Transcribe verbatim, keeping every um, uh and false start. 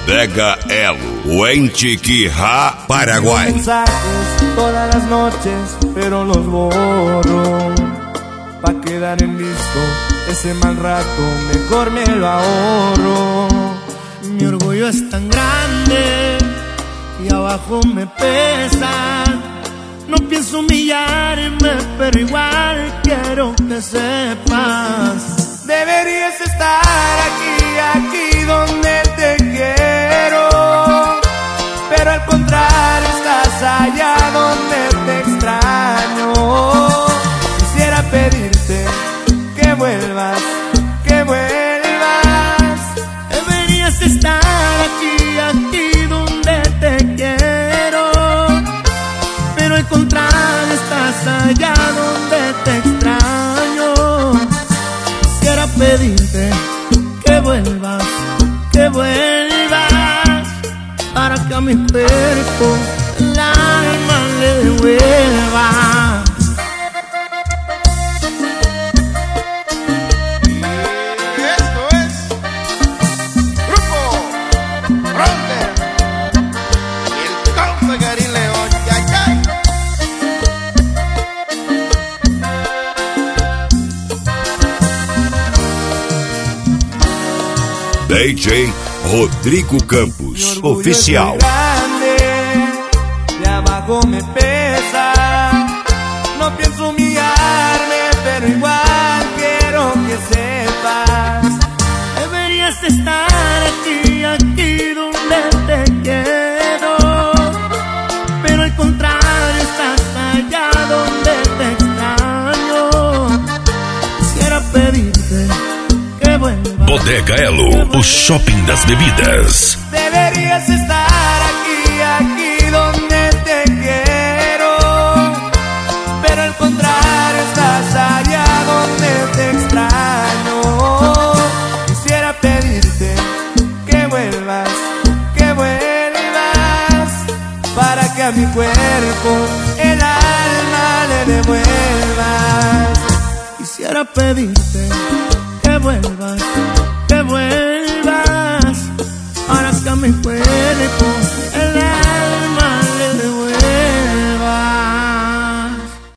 Bodega Elo, Huenchiquijá, Paraguay. Mensajes todas las noches, pero los borro. Pa' quedar en visto ese mal rato, mejor me lo ahorro. Mi orgullo es tan grande y abajo me pesa. No pienso humillarme, pero igual quiero que sepas. Deberías estar aquí, aquí donde te quiero, pero al contrario estás allá donde te extraño. Quisiera pedirte que vuelvas, que vuelvas. Deberías estar aquí, aquí donde te quiero, pero al contrario estás allá donde te extraño. Quisiera pedirte que vuelvas, que vuelvas, para que a mi cuerpo el alma le devuelva. Y esto es Grupo Fronter, el compa Garín León, ya, ya. D J Rodrigo Campos, oficial. De abajo me pesa, no pienso humillarme, pero igual quiero que sepas. Deberías estar aquí, aquí donde te quiero, pero al contrario estás allá donde te extraño. Quisiera pedirte que vuelvas. Bodega Elo, o shopping das bebidas. Deberías estar aquí, aquí donde te quiero, pero al contrario estás allá donde te extraño. Quisiera pedirte que vuelvas, que vuelvas, para que a mi cuerpo el alma le devuelvas. Quisiera pedirte que vuelvas, que vuelvas, para que a mi cuerpo